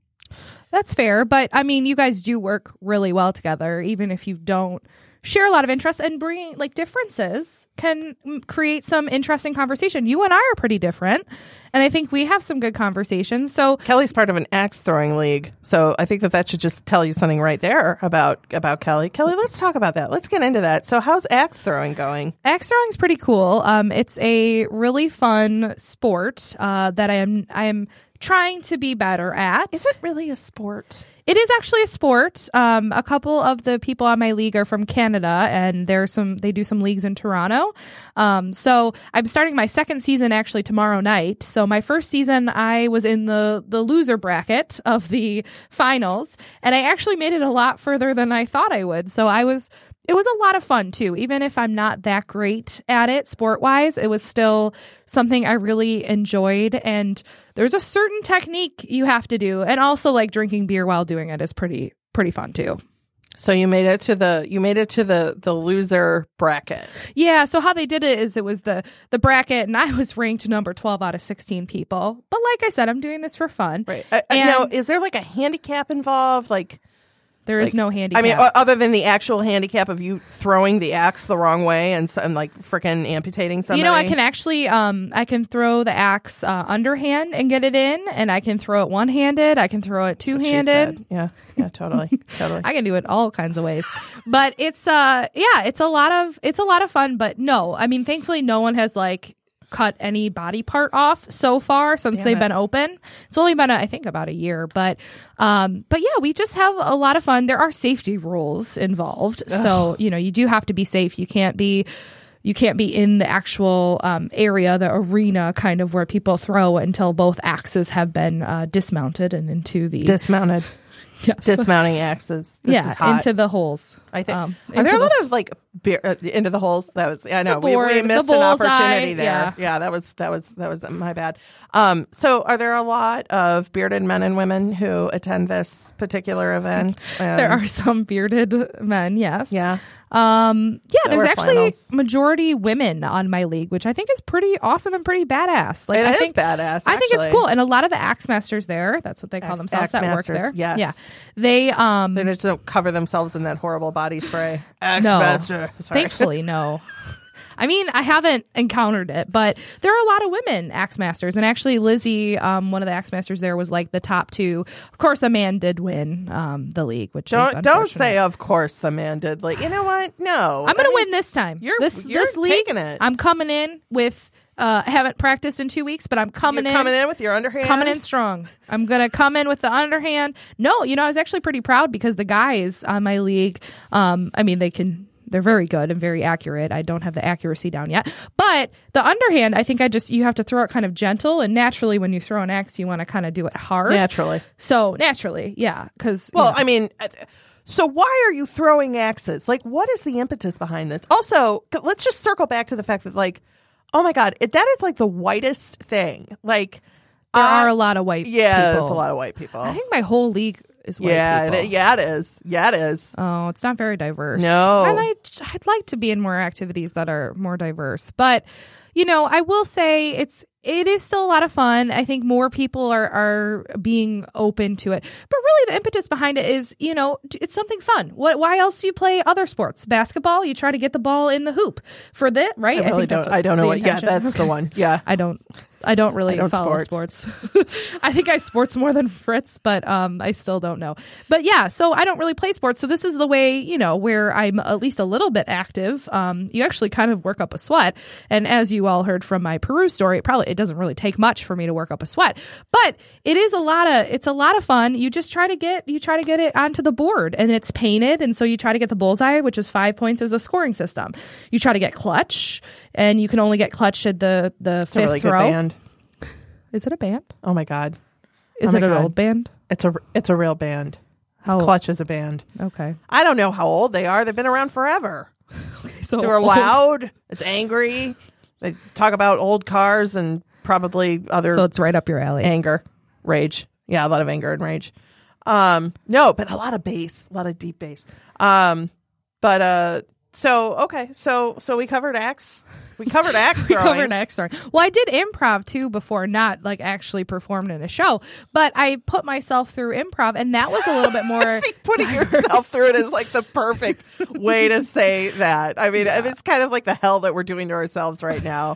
That's fair. But I mean, you guys do work really well together, even if you don't share a lot of interests, and bringing like differences can mm, create some interesting conversation. You and I are pretty different, and I think we have some good conversations. So Kelly's part of an axe throwing league. So I think that that should just tell you something right there about, about Kelly. Kelly, let's talk about that. Let's get into that. So how's axe throwing going? axe throwing is pretty cool. Um, it's a really fun sport uh, that I am I am trying to be better at. Is it really a sport? It is actually a sport. Um, a couple of the people on my league are from Canada, and there's some. They do some leagues in Toronto. Um, so I'm starting my second season actually tomorrow night. So my first season, I was in the the loser bracket of the finals, and I actually made it a lot further than I thought I would. So I was. It was a lot of fun too. Even if I'm not that great at it sport wise, it was still something I really enjoyed. And there's a certain technique you have to do. And also like drinking beer while doing it is pretty, pretty fun too. So you made it to the you made it to the the loser bracket. Yeah. So how they did it is it was the the bracket, and I was ranked number twelve out of sixteen people. But like I said, I'm doing this for fun. Right. Uh, and now, is there like a handicap involved? Like. There is like, no handicap. I mean, other than the actual handicap of you throwing the axe the wrong way and, and like freaking amputating somebody. You know, I can actually, um, I can throw the axe uh, underhand and get it in, and I can throw it one-handed. I can throw it two-handed. Yeah, yeah, totally, totally. I can do it all kinds of ways. But it's, uh, yeah, it's a lot of, it's a lot of fun. But no, I mean, thankfully, no one has like cut any body part off so far since Damn they've it. been open. It's only been, I think, about a year, but um, but yeah, we just have a lot of fun. There are safety rules involved, Ugh. so you know you do have to be safe. You can't be. You can't be in the actual um, area, the arena kind of where people throw until both axes have been uh, dismounted and into the Dismounted. yes. Dismounting axes. This yeah, is hot. into the holes. I think. Um, Are there into a lot the- of like beer, uh, into the holes? That was. I know The we, we board, missed the an bullseye, opportunity there. yeah. Yeah, that was that was that was my bad. Um. So, are there a lot of bearded men and women who attend this particular event? Um, There are some bearded men, yes. Yeah. Um, yeah, That there's wear actually flannels. majority women on my league, which I think is pretty awesome and pretty badass. Like It I is think, badass. I think it's actually. cool. And a lot of the axe masters there, that's what they call Axe- themselves axe that work masters, there. yes. Yeah. They um They just don't cover themselves in that horrible body spray. Axe no. master. Sorry. Thankfully, no. I mean, I haven't encountered it, but there are a lot of women axe masters. And actually, Lizzie, um, one of the axe masters there, was like the top two. Of course, a man did win um, the league, which is Don't don't unfortunate. say of course the man did. Like, you know what? No. I'm going I to mean, win this time. you're- this you're this league, taking it. I'm coming in with. Uh, I haven't practiced in two weeks, but I'm coming You're in. coming in with your underhand. Coming in strong. I'm going to come in with the underhand. No, you know, I was actually pretty proud because the guys on my league, um, I mean, they can, they're very good and very accurate. I don't have the accuracy down yet. But the underhand, I think I just, you have to throw it kind of gentle. And naturally, when you throw an axe, you want to kind of do it hard. Naturally. So naturally, yeah. Because, Well, I mean, uh, so why are you throwing axes? Like, what is the impetus behind this? Also, c- let's just circle back to the fact that, like, oh my God, it, that is like the whitest thing. Like, there uh, are a lot of white yeah, people. that's a lot of white people. I think my whole league is white yeah, people. it, yeah, it is. Yeah, it is. Oh, it's not very diverse. No. And I, I'd like to be in more activities that are more diverse. But, you know, I will say it's, it is still a lot of fun. I think more people are, are being open to it. But really the impetus behind it is, you know, it's something fun. What, why else do you play other sports? Basketball, you try to get the ball in the hoop. For that, right? I really think that's don't. what I don't know the what. Yeah, intention- that's the Okay. one. Yeah. I don't. I don't really I don't follow sports. sports. I think I sports more than Fritz, but um, I still don't know. But yeah, so I don't really play sports. So this is the way, you know, where I'm at least a little bit active. Um, you actually kind of work up a sweat, and as you all heard from my Peru story, it probably it doesn't really take much for me to work up a sweat, but it is a lot of it's a lot of fun. You just try to get you try to get it onto the board, and it's painted, and so you try to get the bullseye, which is five points as a scoring system. You try to get clutch, and you can only get clutch at the the It's a fifth really good throw. band. Is it a band? Oh my God. Is Oh my it an God. old band? It's a it's a real band. How old? Clutch is a band. Okay. I don't know how old they are. They've been around forever. So They're old. loud. It's angry. They talk about old cars and probably other So it's right up your alley. anger, rage. Yeah, a lot of anger and rage. Um, no, but a lot of bass, a lot of deep bass. Um, but uh, so okay, so so we covered axe. We covered axe We throwing. covered axe throwing. Well, I did improv too before, not like actually performed in a show, but I put myself through improv, and that was a little bit more. I think putting diverse. yourself through it is like the perfect way to say that. I mean, Yeah. it's kind of like the hell that we're doing to ourselves right now.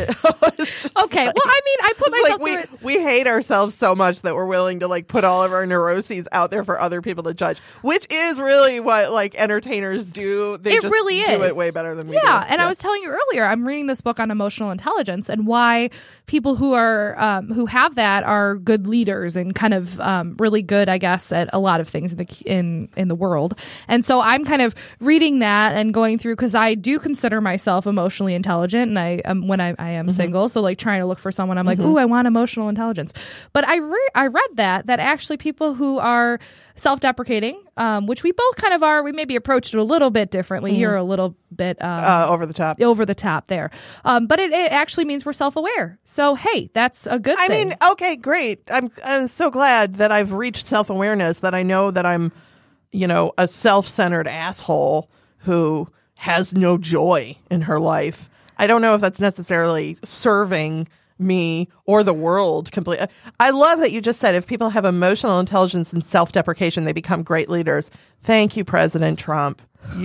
It's just Okay. like- well, I mean, I put it's myself like we, through it. we hate ourselves so much that we're willing to like put all of our neuroses out there for other people to judge, which is really what like entertainers do. They It just really do is. it way better than we yeah, do. and I was telling you earlier, I'm reading this book on emotional intelligence and why people who are um, who have that are good leaders and kind of um, really good, I guess, at a lot of things in the in in the world. And so I'm kind of reading that and going through because I do consider myself emotionally intelligent, and I um, when I, I am Mm-hmm. single, so like trying to look for someone, I'm like, ooh, I want emotional intelligence. But I re- I read that that actually people who are self-deprecating, um, which we both kind of are, we maybe approach it a little bit differently. Mm-hmm. You're a little bit um, uh, over the top. over the top there. Um, but it, it actually means we're self-aware. So, hey, that's a good I thing. mean, okay, great. I'm I'm so glad that I've reached self awareness that I know that I'm you know, a self-centered asshole who has no joy in her life. I don't know if that's necessarily serving me or the world completely. I love that you just said if people have emotional intelligence and self-deprecation, they become great leaders. Thank you, President Trump.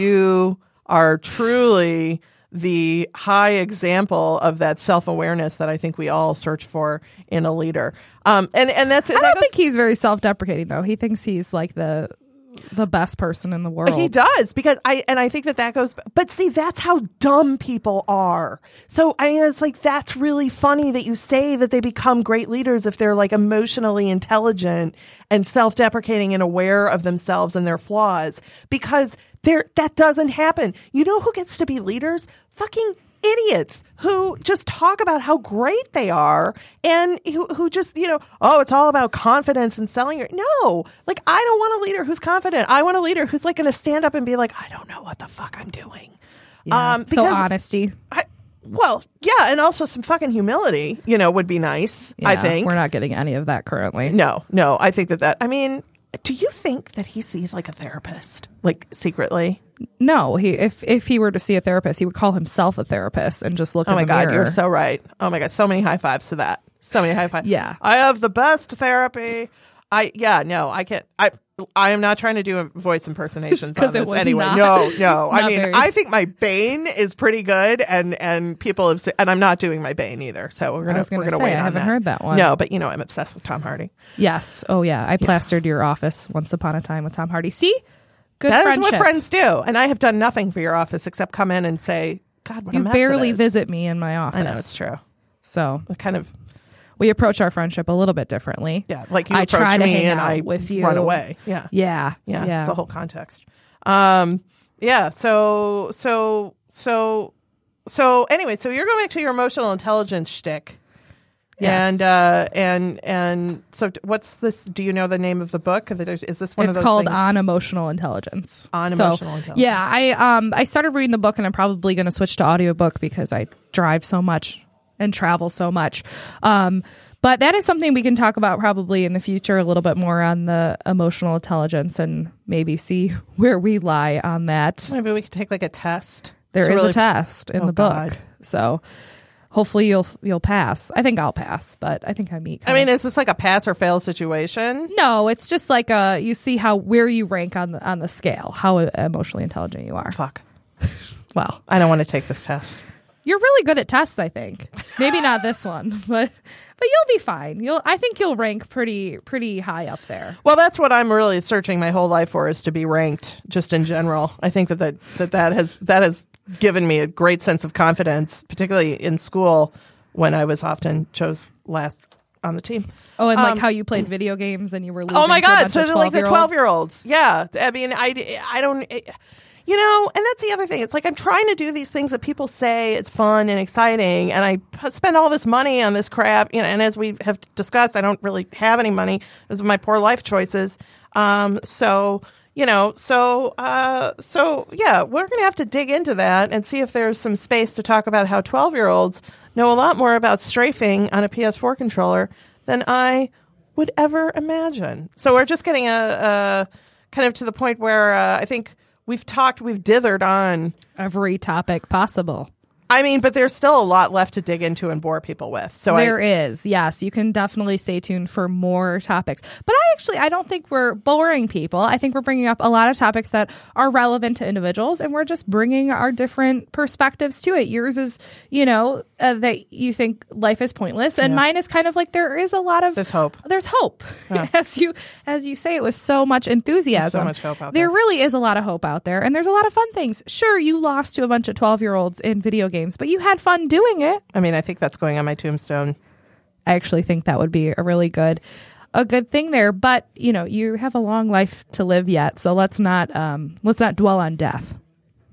You are truly the high example of that self-awareness that I think we all search for in a leader. Um, and, and that's, I that don't goes- think he's very self-deprecating, though. He thinks he's like the the best person in the world. He does, because I and I think that that goes. But see, that's how dumb people are. So I mean, it's like that's really funny that you say that they become great leaders if they're like emotionally intelligent and self-deprecating and aware of themselves and their flaws, because there that doesn't happen. You know who gets to be leaders? Fucking idiots who just talk about how great they are and who, who just, you know, oh, it's all about confidence and selling your, no, like, I don't want a leader who's confident. I want a leader who's like going to stand up and be like, I don't know what the fuck I'm doing. Yeah. Um, so because honesty. I, well, yeah. And also some fucking humility, you know, would be nice. Yeah, I think we're not getting any of that currently. No, no. I think that that, I mean, do you think that he sees like a therapist, like secretly? No, he if if he were to see a therapist, he would call himself a therapist and just look Oh in my the God, mirror. you're so right. Oh my God, so many high fives to that. So many high fives. Yeah. I have the best therapy. I yeah, no, I can't. I I am not trying to do voice impersonations on 'Cause it this was anyway. not- no, no. I not mean, very- I think my Bane is pretty good, and and people have, se- and I'm not doing my Bane either. So we're gonna, was gonna we're gonna say, wait I on haven't that. heard that one. No, but you know, I'm obsessed with Tom Hardy. Yes. Oh yeah. I plastered your office once upon a time with Tom Hardy. See, good That's friendship. what friends do, and I have done nothing for your office except come in and say, God, what a You mess barely it is. visit me in my office. I know it's true. So I kind of. we approach our friendship a little bit differently. Yeah, like you I approach try to me hang and out I with you. run away. Yeah. Yeah. Yeah, Yeah. it's the whole context. Um, yeah. So, so, so, so. Anyway, so you're going back to your emotional intelligence shtick, Yes. and uh, and and so, t- what's this? Do you know the name of the book? Is this one It's of those called things? On Emotional Intelligence. On So, Emotional Intelligence. Yeah, I um I started reading the book and I'm probably going to switch to audiobook because I drive so much and travel so much. Um, but that is something we can talk about probably in the future a little bit more on the emotional intelligence and maybe see where we lie on that. Maybe we could take like a test. There to is really- a test in Oh, the book, God. so hopefully you'll you'll pass. I think I'll pass, but I think I meet. I mean, is this like a pass or fail situation? no, it's just like a you see how where you rank on the on the scale, how emotionally intelligent you are. Fuck. Well, I don't want to take this test. you're really good at tests, I think. Maybe not this one, but but you'll be fine. You'll I think you'll rank pretty pretty high up there. Well, that's what I'm really searching my whole life for, is to be ranked just in general. I think that that, that, that has that has given me a great sense of confidence, particularly in school when I was often chose last on the team. Oh, and like Um, how you played video games and you were losing Oh my to a God. bunch So of they're like the twelve-year-olds. twelve year olds. Yeah. I mean, I, I don't, you know, and that's the other thing. It's like I'm trying to do these things that people say it's fun and exciting. And I p- spend all this money on this crap. You know, and as we have discussed, I don't really have any money because of my poor life choices. Um, so, you know, so, uh, so yeah, we're going to have to dig into that and see if there's some space to talk about how twelve year olds know a lot more about strafing on a P S four controller than I would ever imagine. So we're just getting a, a kind of to the point where uh, I think we've talked, we've dithered on. Every topic possible. I mean, but there's still a lot left to dig into and bore people with. So There I, is, yes. You can definitely stay tuned for more topics. But I actually, I don't think we're boring people. I think we're bringing up a lot of topics that are relevant to individuals, and we're just bringing our different perspectives to it. Yours is, you know, uh, that you think life is pointless, and Yeah. mine is kind of like there is a lot of There's hope. There's hope, Yeah. as you as you say, it was so much enthusiasm. so much hope out there. there. really is a lot of hope out there, and there's a lot of fun things. Sure, you lost to a bunch of twelve year olds in video games, but you had fun doing it. I mean, I think that's going on my tombstone. I actually think that would be a really good a good thing there, but you know, you have a long life to live yet, so let's not um let's not dwell on death.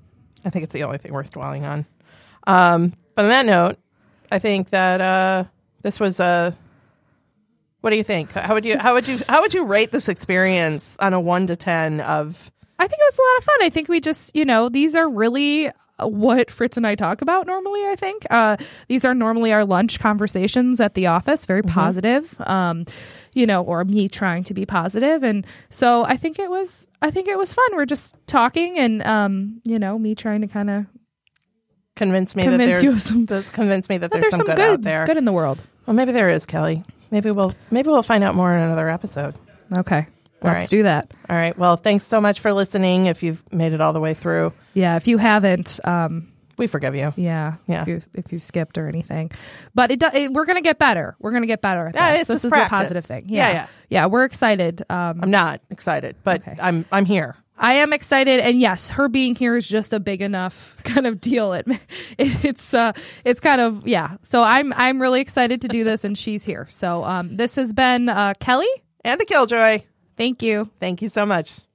I think it's the only thing worth dwelling on. Um, but on that note, I think that uh, this was a. What do you think? How would you how would you how would you rate this experience on a one to ten of? I think it was a lot of fun. I think we just, you know, these are really what Fritz and I talk about normally, I think. Uh, these are normally our lunch conversations at the office, very mm-hmm. positive, um, you know, or me trying to be positive. And so I think it was, I think it was fun. We're just talking and, um, you know, me trying to kind of convince me convince that there's, some, this, convince me that, that there's, there's some, good, good out there. Good in the world. Well, maybe there is, Kelly. Maybe we'll, maybe we'll find out more in another episode. Okay. All Let's right. do that. All right. Well, thanks so much for listening. If you've made it all the way through. Yeah. If you haven't, um, we forgive you. Yeah. Yeah. If, you, if you've skipped or anything, but it, do, it we're going to get better. We're going to get better at yeah, this. It's This just is practice. a positive thing. Yeah. Yeah. Yeah. Yeah. We're excited. Um, I'm not excited, but okay. I'm, I'm here. I am excited, and yes, her being here is just a big enough kind of deal. It, it it's uh it's kind of yeah. So I'm I'm really excited to do this, and she's here. So um this has been uh Kelly and the Killjoy. Thank you. Thank you so much.